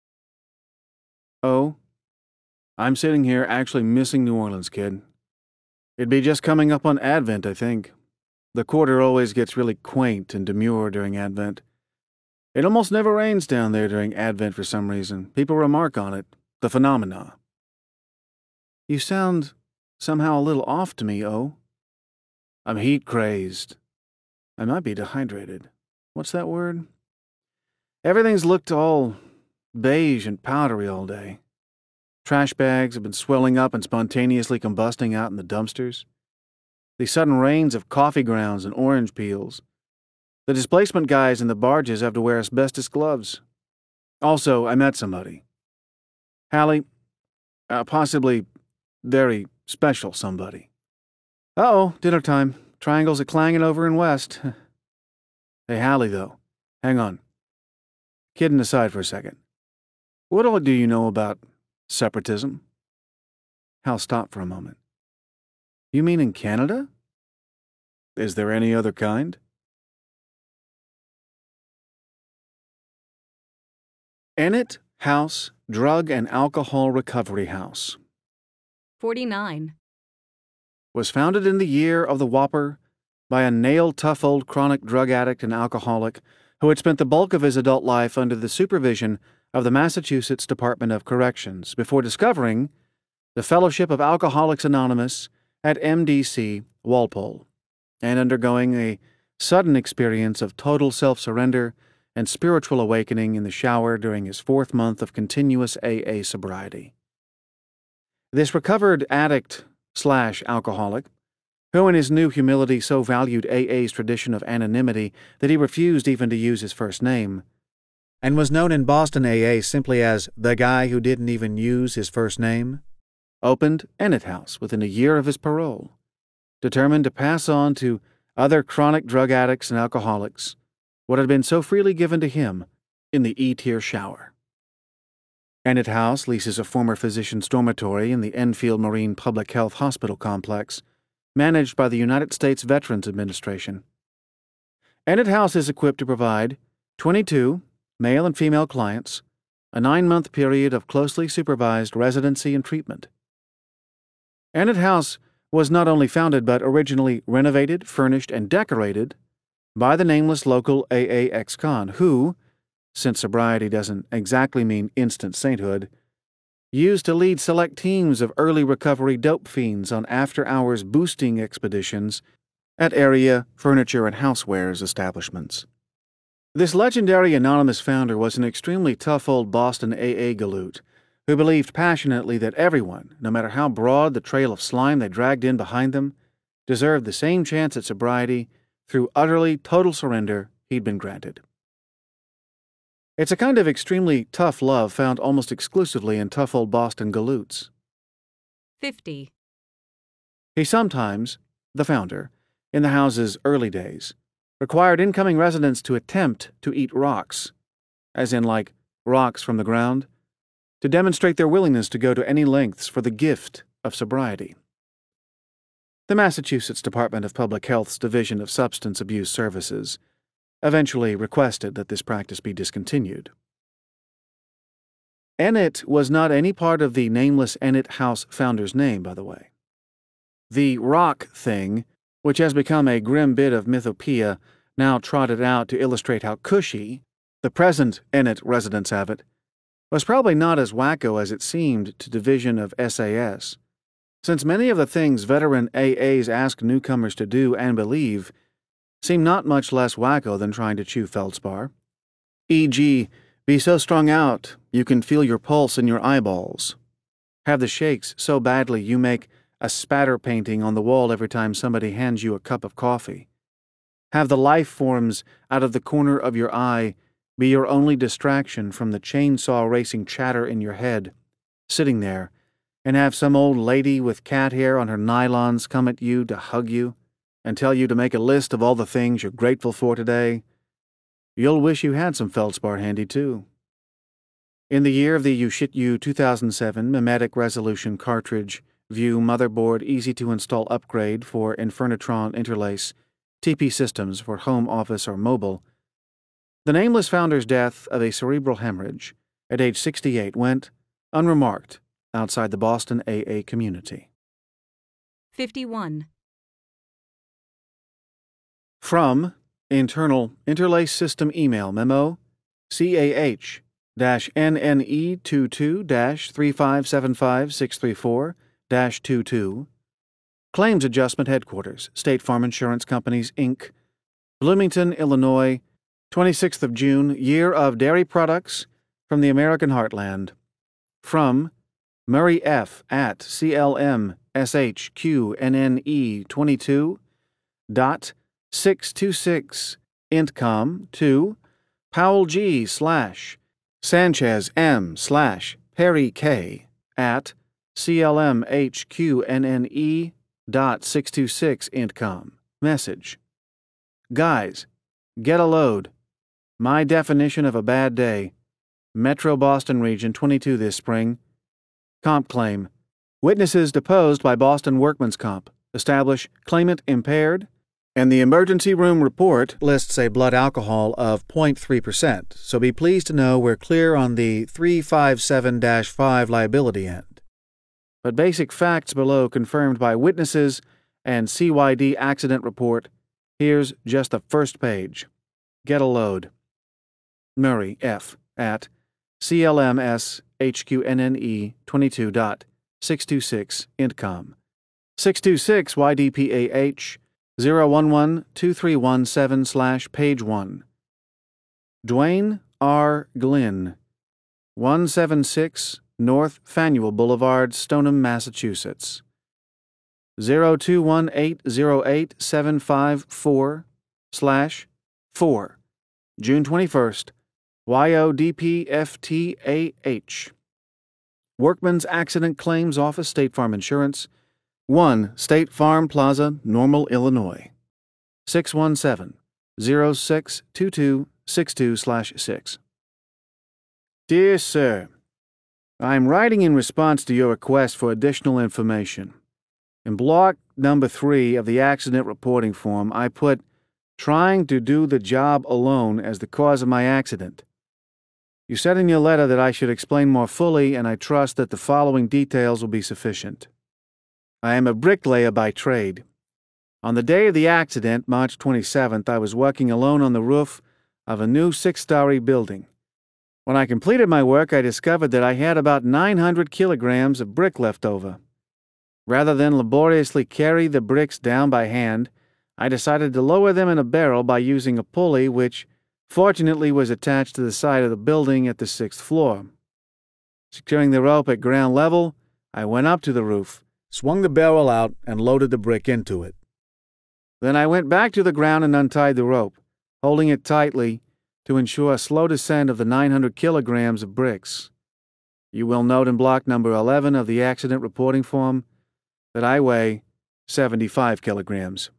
Oh, I'm sitting here actually missing New Orleans, kid. It'd be just coming up on Advent, I think. The quarter always gets really quaint and demure during Advent. It almost never rains down there during Advent for some reason. People remark on it, the phenomena. You sound somehow a little off to me, O. I'm heat-crazed. I might be dehydrated. What's that word? Everything's looked all beige and powdery all day. Trash bags have been swelling up and spontaneously combusting out in the dumpsters. These sudden rains of coffee grounds and orange peels. The displacement guys in the barges have to wear asbestos gloves. Also, I met somebody. Hallie, possibly very special somebody. Uh-oh, dinner time. Triangles are clanging over in West. Hey, Hallie, though. Hang on. Kidding aside for a second. What all do you know about separatism? Hal stopped for a moment. You mean in Canada? Is there any other kind? Ennet House Drug and Alcohol Recovery House. 49. Was founded in the year of the Whopper by a nail-tough old chronic drug addict and alcoholic who had spent the bulk of his adult life under the supervision of the Massachusetts Department of Corrections before discovering the Fellowship of Alcoholics Anonymous at MDC Walpole and undergoing a sudden experience of total self-surrender and spiritual awakening in the shower during his 4th month of continuous AA sobriety. This recovered addict/alcoholic, who in his new humility so valued AA's tradition of anonymity that he refused even to use his first name, And was known in Boston AA simply as the guy who didn't even use his first name, opened Ennet House within a year of his parole, determined to pass on to other chronic drug addicts and alcoholics what had been so freely given to him in the E-tier shower. Ennet House leases a former physician's dormitory in the Enfield Marine Public Health Hospital complex, managed by the United States Veterans Administration. Ennet House is equipped to provide 22 male and female clients, a 9-month period of closely supervised residency and treatment. Ennet House was not only founded but originally renovated, furnished, and decorated by the nameless local AA ex-con who, since sobriety doesn't exactly mean instant sainthood, used to lead select teams of early recovery dope fiends on after-hours boosting expeditions at area furniture and housewares establishments. This legendary anonymous founder was an extremely tough old Boston AA galoot who believed passionately that everyone, no matter how broad the trail of slime they dragged in behind them, deserved the same chance at sobriety through utterly total surrender he'd been granted. It's a kind of extremely tough love found almost exclusively in tough old Boston galoots. 50. He sometimes, the founder, in the house's early days, required incoming residents to attempt to eat rocks, as in like rocks from the ground, to demonstrate their willingness to go to any lengths for the gift of sobriety. The Massachusetts Department of Public Health's Division of Substance Abuse Services eventually requested that this practice be discontinued. Ennet was not any part of the nameless Ennet House founder's name, by the way. The rock thing, which has become a grim bit of mythopoeia now trotted out to illustrate how cushy the present Ennet residents have it, was probably not as wacko as it seemed to Division of SAS, since many of the things veteran AAs ask newcomers to do and believe seem not much less wacko than trying to chew feldspar, e.g., be so strung out you can feel your pulse in your eyeballs, have the shakes so badly you make a spatter painting on the wall every time somebody hands you a cup of coffee, have the life forms out of the corner of your eye be your only distraction from the chainsaw racing chatter in your head, sitting there, and have some old lady with cat hair on her nylons come at you to hug you and tell you to make a list of all the things you're grateful for today, you'll wish you had some feldspar handy too. In the year of the UShitU 2007 Mimetic Resolution Cartridge View Motherboard Easy-to-Install Upgrade for Infernitron Interlace TP Systems for Home Office or Mobile, the nameless founder's death of a cerebral hemorrhage at age 68 went unremarked outside the Boston AA community. 51. From Internal Interlace System Email Memo CAH-NNE22-3575634-22 Claims Adjustment Headquarters, State Farm Insurance Companies, Inc., Bloomington, Illinois, 26th of June, Year of Dairy Products from the American Heartland. From Murray F. at CLM-SHQ-NNE22.626 Intcom to Powell G. / Sanchez M. / Perry K. at CLMHQNNE.626 Intcom. Message. Guys, get a load. My definition of a bad day. Metro Boston Region 22 this spring. Comp claim. Witnesses deposed by Boston Workmen's Comp. Establish claimant impaired. And the emergency room report lists a blood alcohol of 0.3%, so be pleased to know we're clear on the 357-5 liability end. But basic facts below confirmed by witnesses and CYD accident report. Here's just the first page. Get a load. Murray F. at CLMS-HQNNE 22.626 Intcom. 626 YDPAH 0112317/page 1. Dwayne R. Glynn, 176 North Faneuil Boulevard, Stoneham, Massachusetts. 021808754/4 June 21st, YODPFTAH. Workman's Accident Claims Office, State Farm Insurance, 1 State Farm Plaza, Normal, Illinois. 617-062262/6. Dear Sir, I am writing in response to your request for additional information. In block number 3 of the accident reporting form, I put trying to do the job alone as the cause of my accident. You said in your letter that I should explain more fully, and I trust that the following details will be sufficient. I am a bricklayer by trade. On the day of the accident, March 27th, I was working alone on the roof of a new 6-story building. When I completed my work, I discovered that I had about 900 kilograms of brick left over. Rather than laboriously carry the bricks down by hand, I decided to lower them in a barrel by using a pulley which, fortunately, was attached to the side of the building at the 6th floor. Securing the rope at ground level, I went up to the roof, swung the barrel out, and loaded the brick into it. Then I went back to the ground and untied the rope, holding it tightly to ensure a slow descent of the 900 kilograms of bricks. You will note in block number 11 of the accident reporting form that I weigh 75 kilograms.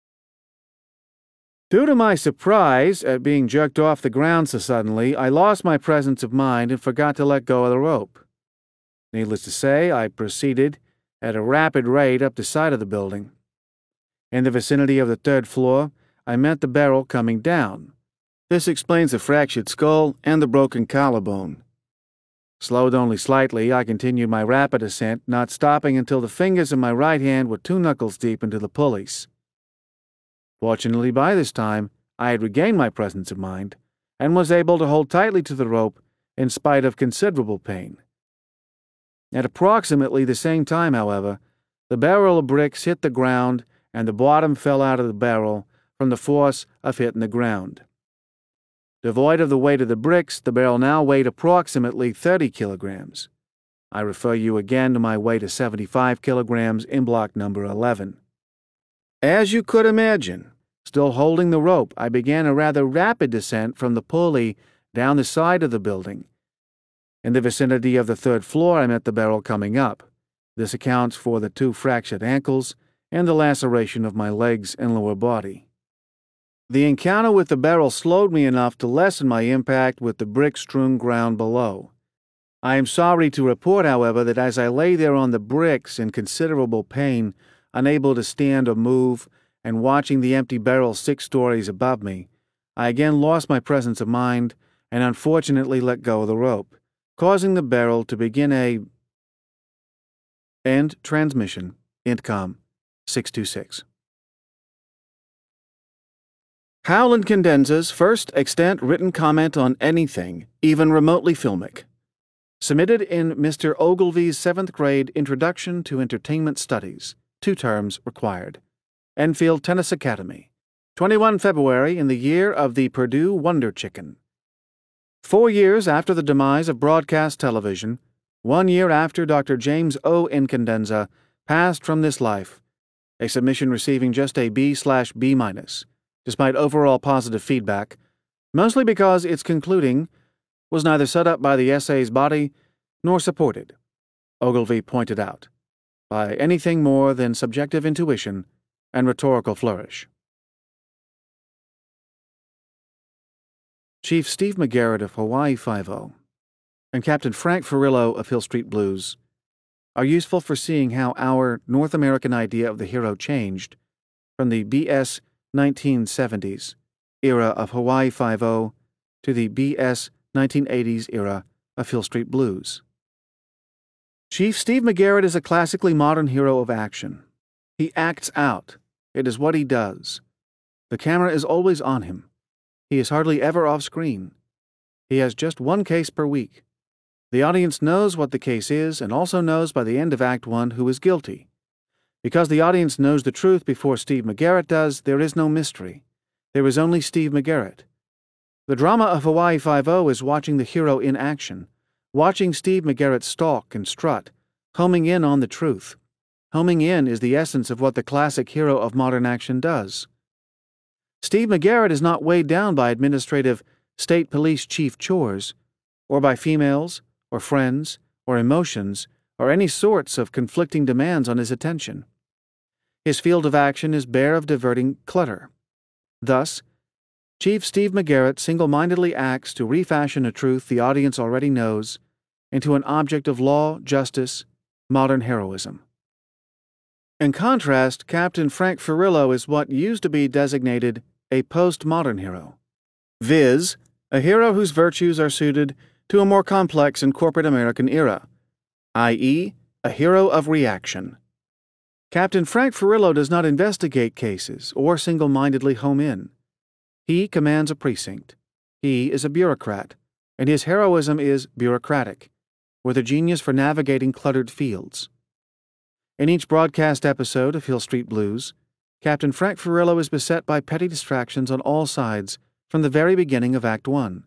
Due to my surprise at being jerked off the ground so suddenly, I lost my presence of mind and forgot to let go of the rope. Needless to say, I proceeded at a rapid rate up the side of the building. In the vicinity of the 3rd floor, I met the barrel coming down. This explains the fractured skull and the broken collarbone. Slowed only slightly, I continued my rapid ascent, not stopping until the fingers of my right hand were 2 knuckles deep into the pulleys. Fortunately, by this time, I had regained my presence of mind and was able to hold tightly to the rope in spite of considerable pain. At approximately the same time, however, the barrel of bricks hit the ground and the bottom fell out of the barrel from the force of hitting the ground. Devoid of the weight of the bricks, the barrel now weighed approximately 30 kilograms. I refer you again to my weight of 75 kilograms in block number 11. As you could imagine, still holding the rope, I began a rather rapid descent from the pulley down the side of the building. In the vicinity of the 3rd floor, I met the barrel coming up. This accounts for the 2 fractured ankles and the laceration of my legs and lower body. The encounter with the barrel slowed me enough to lessen my impact with the brick-strewn ground below. I am sorry to report, however, that as I lay there on the bricks in considerable pain, unable to stand or move, and watching the empty barrel 6 stories above me, I again lost my presence of mind and unfortunately let go of the rope, causing the barrel to begin a end transmission. Intcom 626. Howland Condensa's first extant written comment on anything, even remotely filmic. Submitted in Mr. Ogilvy's 7th grade Introduction to Entertainment Studies. 2 terms required. Enfield Tennis Academy. 21 February in the year of the Purdue Wonder Chicken. 4 years after the demise of broadcast television, 1 year after Dr. James O. Incandenza passed from this life, a submission receiving just a B/B-, despite overall positive feedback, mostly because its concluding was neither set up by the essay's body nor supported, Ogilvy pointed out, by anything more than subjective intuition and rhetorical flourish. Chief Steve McGarrett of Hawaii Five-0 and Captain Frank Furillo of Hill Street Blues are useful for seeing how our North American idea of the hero changed from the BS 1970s era of Hawaii Five-0 to the BS 1980s era of Hill Street Blues. Chief Steve McGarrett is a classically modern hero of action. He acts out. It is what he does. The camera is always on him. He is hardly ever off screen. He has just one case per week. The audience knows what the case is and also knows by the end of Act 1 who is guilty. Because the audience knows the truth before Steve McGarrett does, there is no mystery. There is only Steve McGarrett. The drama of Hawaii Five-0 is watching the hero in action, watching Steve McGarrett stalk and strut, homing in on the truth. Homing in is the essence of what the classic hero of modern action does. Steve McGarrett is not weighed down by administrative state police chief chores, or by females, or friends, or emotions, or any sorts of conflicting demands on his attention. His field of action is bare of diverting clutter. Thus, Chief Steve McGarrett single-mindedly acts to refashion a truth the audience already knows into an object of law, justice, modern heroism. In contrast, Captain Frank Furillo is what used to be designated a postmodern hero, viz., a hero whose virtues are suited to a more complex and corporate American era, i.e., a hero of reaction. Captain Frank Furillo does not investigate cases or single-mindedly home in. He commands a precinct. He is a bureaucrat, and his heroism is bureaucratic, with a genius for navigating cluttered fields. In each broadcast episode of Hill Street Blues, Captain Frank Furillo is beset by petty distractions on all sides from the very beginning of Act 1.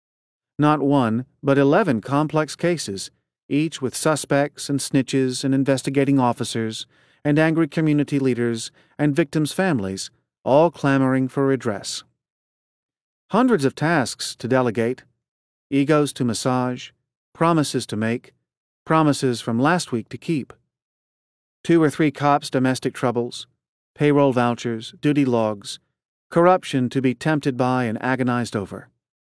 Not 1, but 11 complex cases, each with suspects and snitches and investigating officers and angry community leaders and victims' families, all clamoring for redress. Hundreds of tasks to delegate, egos to massage, promises to make, promises from last week to keep. 2 or 3 cops' domestic troubles, payroll vouchers, duty logs, corruption to be tempted by and agonized over.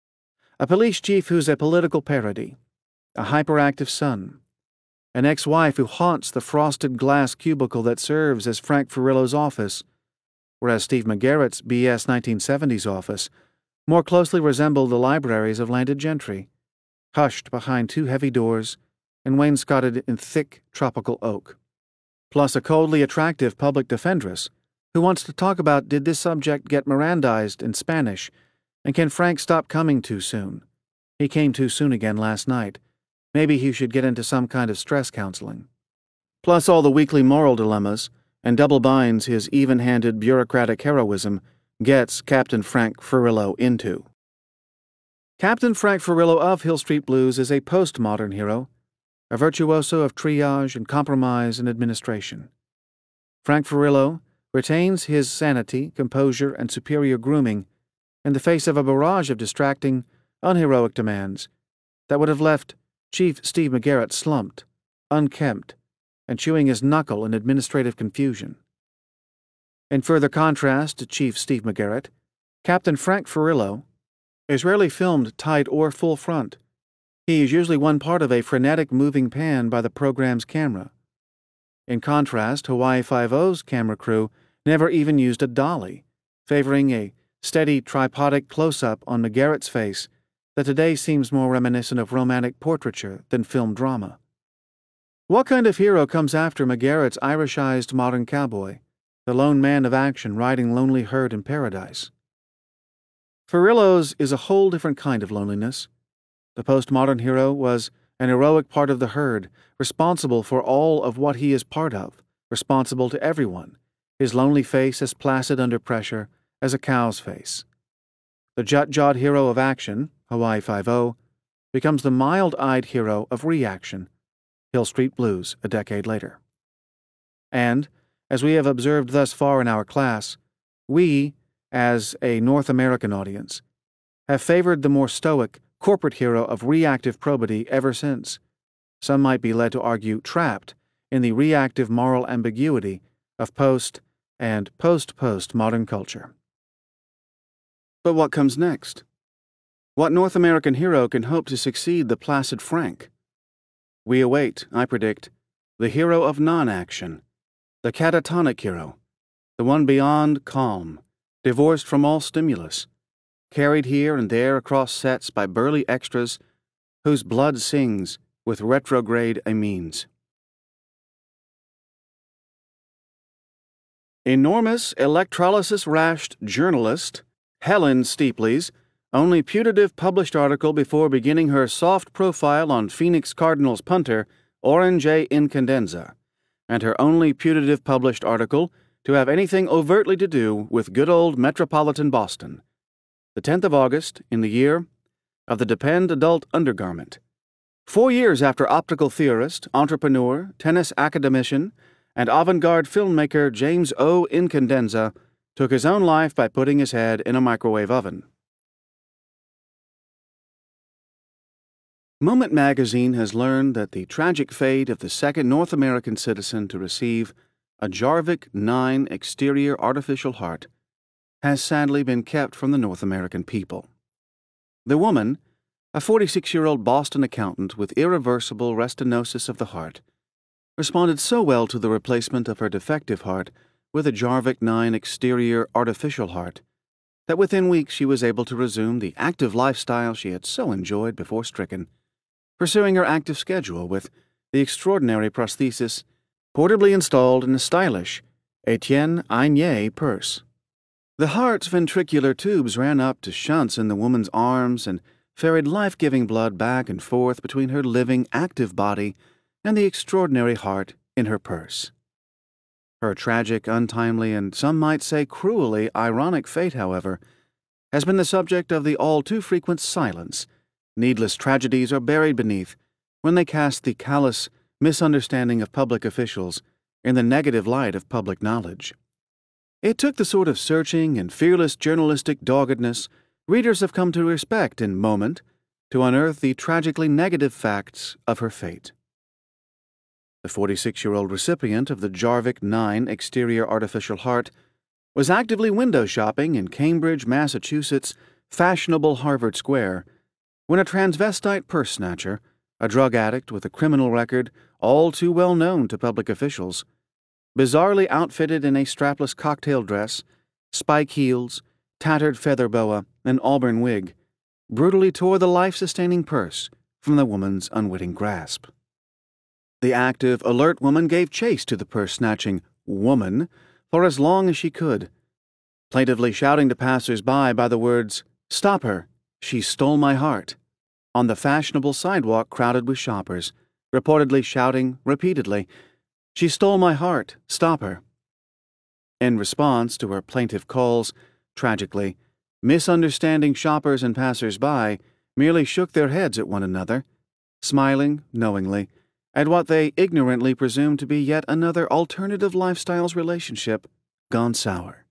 A police chief who's a political parody, a hyperactive son, an ex-wife who haunts the frosted glass cubicle that serves as Frank Furillo's office, whereas Steve McGarrett's BS 1970s office more closely resembled the libraries of landed gentry, hushed behind 2 heavy doors and wainscoted in thick tropical oak, plus a coldly attractive public defendress who wants to talk about did this subject get Mirandized in Spanish, and can Frank stop coming too soon? He came too soon again last night. Maybe he should get into some kind of stress counseling. Plus all the weekly moral dilemmas, and double binds his even-handed bureaucratic heroism gets Captain Frank Furillo into. Captain Frank Furillo of Hill Street Blues is a postmodern hero, a virtuoso of triage and compromise and administration. Frank Furillo retains his sanity, composure, and superior grooming in the face of a barrage of distracting, unheroic demands that would have left Chief Steve McGarrett slumped, unkempt, and chewing his knuckle in administrative confusion. In further contrast to Chief Steve McGarrett, Captain Frank Furillo is rarely filmed tight or full front. He is usually one part of a frenetic moving pan by the program's camera. In contrast, Hawaii Five-0's camera crew never even used a dolly, favoring a steady tripodic close-up on McGarrett's face that today seems more reminiscent of romantic portraiture than film drama. What kind of hero comes after McGarrett's Irishized modern cowboy, the lone man of action riding lonely herd in paradise? Furillo's is a whole different kind of loneliness. The postmodern hero was an heroic part of the herd, responsible for all of what he is part of, responsible to everyone, his lonely face as placid under pressure as a cow's face. The jut-jawed hero of action, Hawaii Five-0, becomes the mild-eyed hero of reaction, Hill Street Blues, a decade later. And, as we have observed thus far in our class, we, as a North American audience, have favored the more stoic, corporate hero of reactive probity ever since. Some might be led to argue trapped in the reactive moral ambiguity of post- and post-post modern culture. But what comes next? What North American hero can hope to succeed the placid Frank? We await, I predict, the hero of non-action, the catatonic hero, the one beyond calm, divorced from all stimulus, carried here and there across sets by burly extras whose blood sings with retrograde amines. Enormous electrolysis-rashed journalist Helen Steepley's only putative published article before beginning her soft profile on Phoenix Cardinals punter Oren J. Incandenza, and her only putative published article to have anything overtly to do with good old metropolitan Boston. The 10th of August, in the year of the Depend adult undergarment. 4 years after optical theorist, entrepreneur, tennis academician, and avant-garde filmmaker James O. Incandenza took his own life by putting his head in a microwave oven. Moment magazine has learned that the tragic fate of the second North American citizen to receive a Jarvik 9 exterior artificial heart has sadly been kept from the North American people. The woman, a 46-year-old Boston accountant with irreversible restenosis of the heart, responded so well to the replacement of her defective heart with a Jarvik 9 exterior artificial heart that within weeks she was able to resume the active lifestyle she had so enjoyed before stricken, pursuing her active schedule with the extraordinary prosthesis portably installed in a stylish Etienne Aignet purse. The heart's ventricular tubes ran up to shunts in the woman's arms and ferried life-giving blood back and forth between her living, active body and the extraordinary heart in her purse. Her tragic, untimely, and some might say cruelly ironic fate, however, has been the subject of the all-too-frequent silence needless tragedies are buried beneath when they cast the callous misunderstanding of public officials in the negative light of public knowledge. It took the sort of searching and fearless journalistic doggedness readers have come to respect in Moment to unearth the tragically negative facts of her fate. The 46-year-old recipient of the Jarvik 9 exterior artificial heart was actively window shopping in Cambridge, Massachusetts' fashionable Harvard Square when a transvestite purse snatcher, a drug addict with a criminal record all too well known to public officials, bizarrely outfitted in a strapless cocktail dress, spike heels, tattered feather boa, and auburn wig, brutally tore the life-sustaining purse from the woman's unwitting grasp. The active, alert woman gave chase to the purse-snatching woman for as long as she could, plaintively shouting to passers-by by the words, "Stop her! She stole my heart!" on the fashionable sidewalk crowded with shoppers, reportedly shouting repeatedly, "She stole my heart! Stop her!" In response to her plaintive calls, tragically, misunderstanding shoppers and passers-by merely shook their heads at one another, smiling, knowingly, at what they ignorantly presumed to be yet another alternative lifestyles relationship gone sour.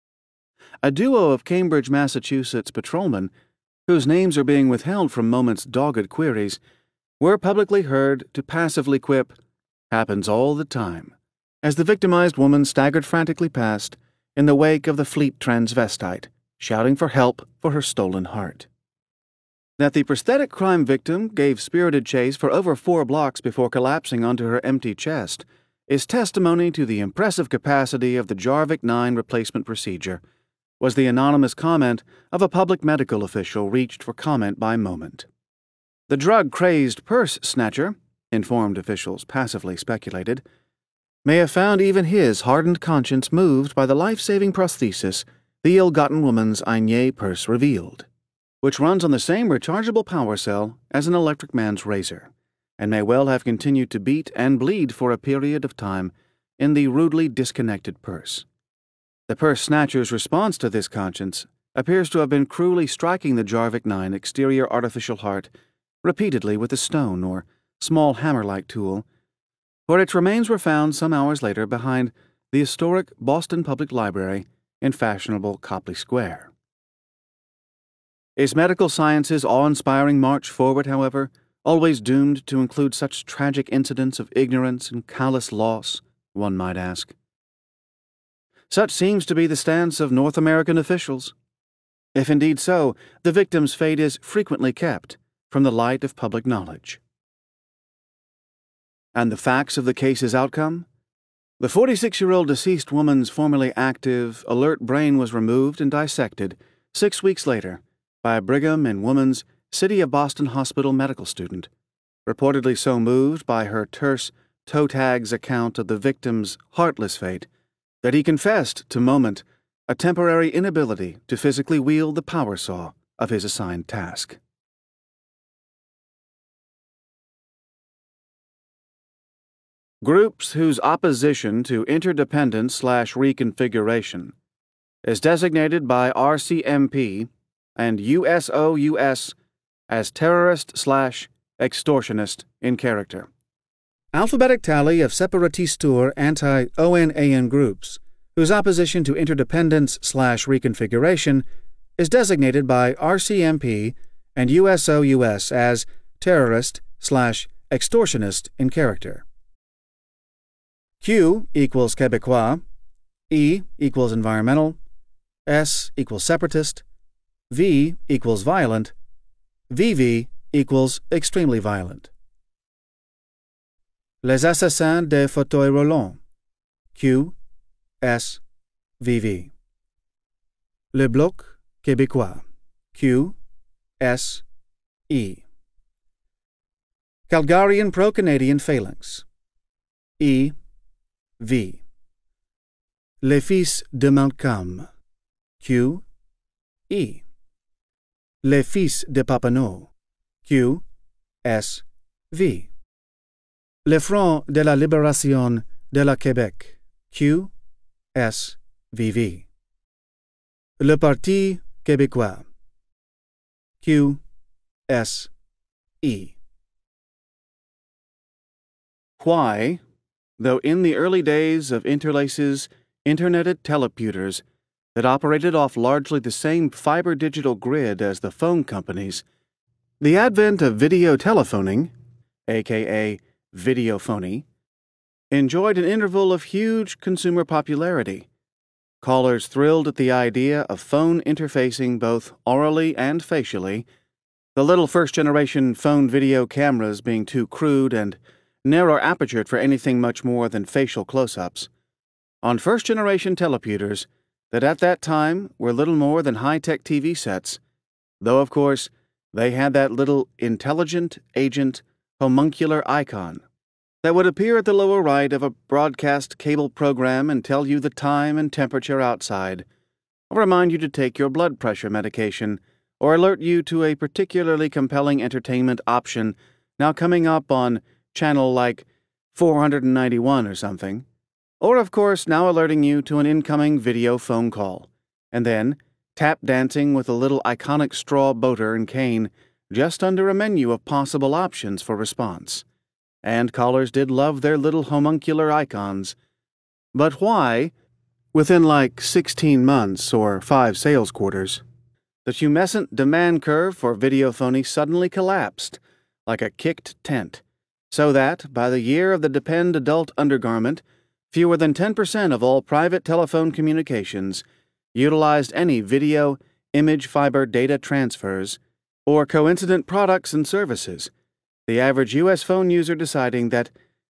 A duo of Cambridge, Massachusetts patrolmen, whose names are being withheld from Moment's dogged queries, were publicly heard to passively quip, "Happens all the time," as the victimized woman staggered frantically past in the wake of the fleet transvestite, shouting for help for her stolen heart. That the prosthetic crime victim gave spirited chase for over 4 blocks before collapsing onto her empty chest is testimony to the impressive capacity of the Jarvik 9 replacement procedure, was the anonymous comment of a public medical official reached for comment by Moment. The drug-crazed purse snatcher, informed officials passively speculated, may have found even his hardened conscience moved by the life-saving prosthesis the ill-gotten woman's Aigné purse revealed, which runs on the same rechargeable power cell as an electric man's razor, and may well have continued to beat and bleed for a period of time in the rudely disconnected purse. The purse snatcher's response to this conscience appears to have been cruelly striking the Jarvik 9 exterior artificial heart repeatedly with a stone or small hammer-like tool, for its remains were found some hours later behind the historic Boston Public Library in fashionable Copley Square. Is medical science's awe-inspiring march forward, however, always doomed to include such tragic incidents of ignorance and callous loss, one might ask? Such seems to be the stance of North American officials. If indeed so, the victim's fate is frequently kept from the light of public knowledge. And the facts of the case's outcome? The 46-year-old deceased woman's formerly active, alert brain was removed and dissected 6 weeks later by a Brigham and Women's City of Boston Hospital medical student, reportedly so moved by her terse toe tag's account of the victim's heartless fate that he confessed to moment a temporary inability to physically wield the power saw of his assigned task. Groups whose opposition to interdependence/reconfiguration is designated by RCMP and USOUS as terrorist/extortionist in character. Alphabetic tally of separatistur anti-ONAN groups whose opposition to interdependence/reconfiguration is designated by RCMP and USOUS as terrorist/extortionist in character. Q equals Québécois, E equals environmental, S equals separatist, V equals violent, VV equals extremely violent. Les assassins des fauteuils roulants, Q, S, VV. Le Bloc Québécois, Q, S, E. Calgarian pro-Canadian phalanx, E, V. Les Fils de Montcalm, Q, E. Les Fils de Papineau, Q, S, V. Le Front de la Libération de la Québec, Q, S, VV. Le Parti québécois, Q, S, E. Why, though in the early days of Interlace's interneted teleputers that operated off largely the same fiber digital grid as the phone companies, the advent of video telephoning, aka videophony, enjoyed an interval of huge consumer popularity. Callers thrilled at the idea of phone interfacing both orally and facially, the little first-generation phone video cameras being too crude and narrow-apertured for anything much more than facial close-ups, on first-generation teleputers that at that time were little more than high-tech TV sets, though, of course, they had that little intelligent agent homuncular icon that would appear at the lower right of a broadcast cable program and tell you the time and temperature outside, or remind you to take your blood pressure medication, or alert you to a particularly compelling entertainment option now coming up on channel like 491 or something, or of course now alerting you to an incoming video phone call, and then tap dancing with a little iconic straw boater and cane just under a menu of possible options for response. And callers did love their little homuncular icons. But why, within like 16 months or 5 sales quarters, the tumescent demand curve for videophony suddenly collapsed like a kicked tent, so that, by the year of the Depend adult undergarment, fewer than 10% of all private telephone communications utilized any video, image fiber data transfers, or coincident products and services, the average U.S. phone user deciding that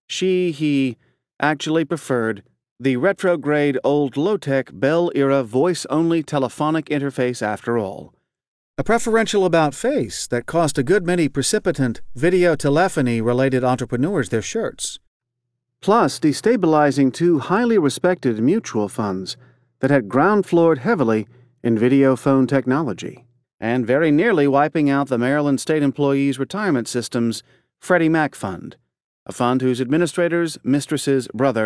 he actually preferred the retrograde old low-tech Bell-era voice-only telephonic interface after all. A preferential about-face that cost a good many precipitant video telephony-related entrepreneurs their shirts. Plus destabilizing 2 highly respected mutual funds that had ground-floored heavily in video phone technology, and very nearly wiping out the Maryland State Employees Retirement System's Freddie Mac Fund, a fund whose administrator's mistress's brother